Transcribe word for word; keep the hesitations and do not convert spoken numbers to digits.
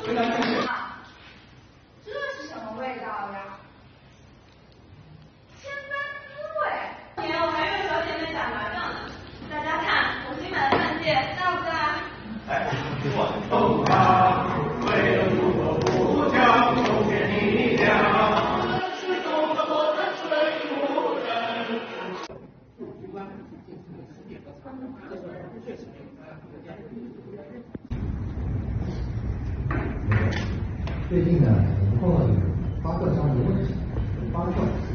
啊，这是什么味道呀？千帆滋味。今年我还约小姐妹打麻将呢，大家看我新买的钻戒大不大？ 哎，我豆芽，为了我不将送给你俩。是多么多的水无人。 最近呢，我们碰到有发货商的问题，发货。